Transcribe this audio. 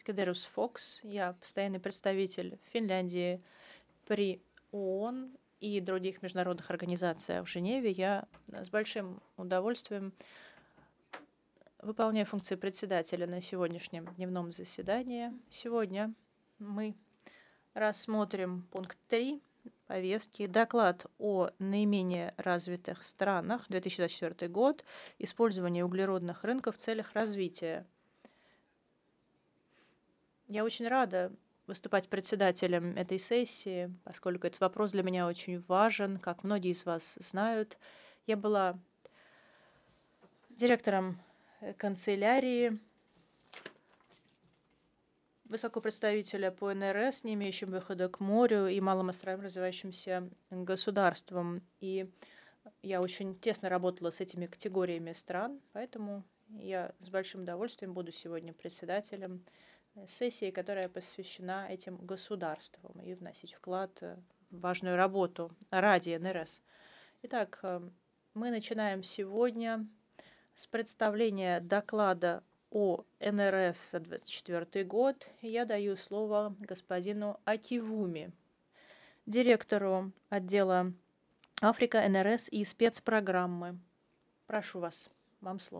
Кедерус Фокс. Я постоянный представитель Финляндии при ООН и других международных организациях в Женеве. Я с большим удовольствием выполняю функции председателя на сегодняшнем дневном заседании. Сегодня мы рассмотрим пункт 3 повестки. Доклад о наименее развитых странах 2024 год. Использование углеродных рынков в целях развития. Я очень рада выступать председателем этой сессии, поскольку этот вопрос для меня очень важен. Как многие из вас знают, я была директором канцелярии высокого представителя по НРС, не имеющим выхода к морю и малым островам, развивающимся государством. И я очень тесно работала с этими категориями стран, поэтому я с большим удовольствием буду сегодня председателем сессии, которая посвящена этим государствам и вносить вклад в важную работу ради НРС. Итак, мы начинаем сегодня с представления доклада о НРС за 2024 год. Я даю слово господину Акивуми, директору отдела Африка, НРС и спецпрограммы. Прошу вас, вам слово.